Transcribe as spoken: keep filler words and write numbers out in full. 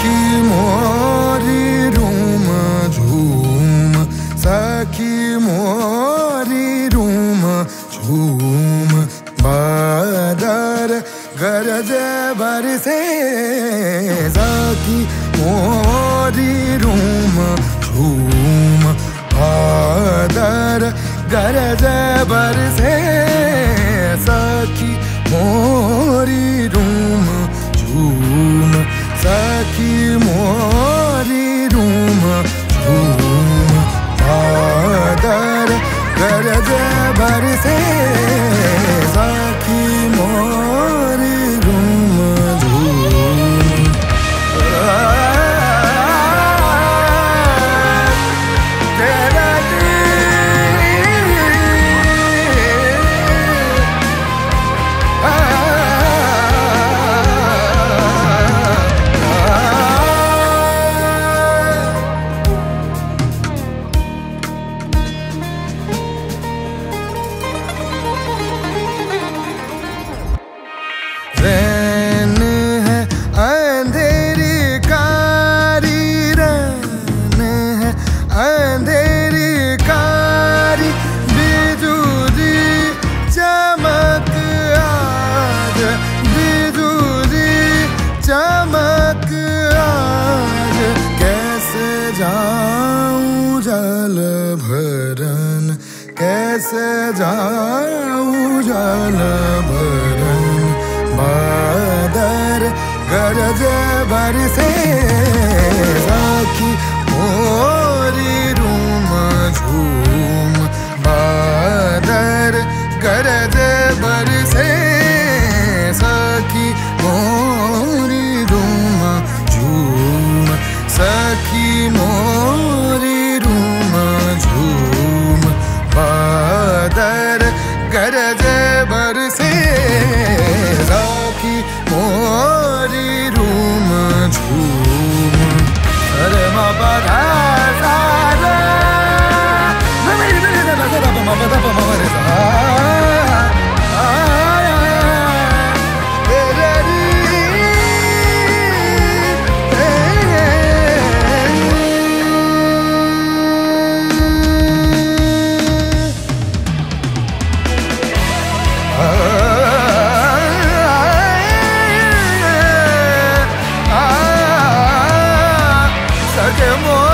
सखी मोरी रूम झूम, सखी मोरी रूम झूम, बादल गरज बरसे, सखी मोरी रूम झूम, बादल गरज बरसे, सखी मोरी रूम झूम, सखी मोरी रूम झूम, बादल गरज बरसे, सखी मोरी रूम झूम। तेरा रैन है अंधेरी कारी, रैन है अंधेरी कारी, बिजुली चमक आज, बिजुली चमक आज, कैसे जाऊं जल भरन, कैसे जाऊं जल भरन, बादल गरज बरसे, सखी मोरी रूम झूम, बादल गरज बरसे, सखी मोरी रूम झूम, सखी मोरी रूम झूम, बादल गरज बरसे, सखी मोरी रूम झूम। अरे मा पा धा सा रे, मेरी मेरी धा धा धा मा पा धा पा मा रे सा, तेरे री सके मोरी